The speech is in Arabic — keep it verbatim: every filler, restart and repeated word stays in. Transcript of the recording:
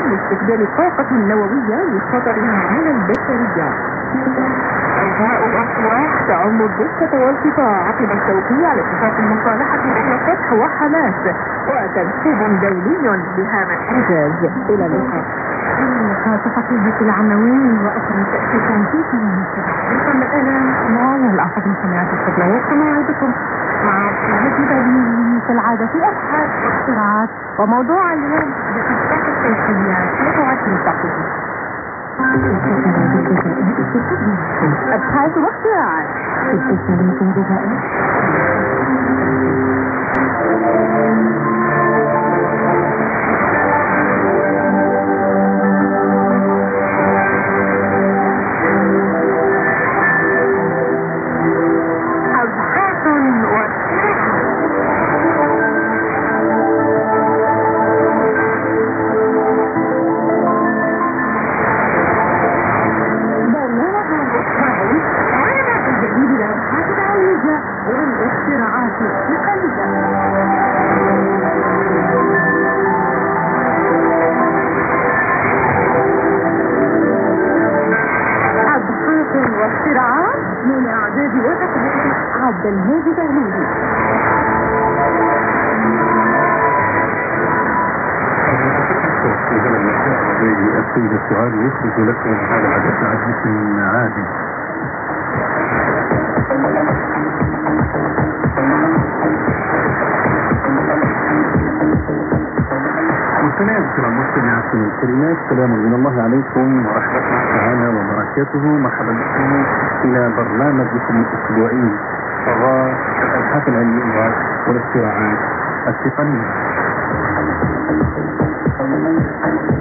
لاستخدام الطاقة النووية لخطرها على البشرية. إنهاء الأصوات تعم الدقة والقطاع عقب التوقيع على اتفاق المصالحة بين فتح وحماس وتنسيب دولي بهذا الحجاز. إلى اللقاء. تفاصيل العناوين وأخرى تأتي في كلام السبع. الآن معايا الأعصاب المستمعات الفضليات كما عودكم مع هذه كالعادة في أبحاث واختراعات، وموضوع اليوم بإنتاج السياسيات وتعطي التقليد. أبحاث واختراعات واختراعات من إعداد وتقديم عبد المجيد الهندي. السيد السؤال يخرج لكم هذا العدد عدد عادي. مستمعي الكرام مستمعات الكريمات، سلام من الله عليكم ورحمة الله تعالى وبركاته. مرحبا بكم إلى برنامجكم الأسبوعي صغار الأبحاث العلمية والاختراعات التقنية.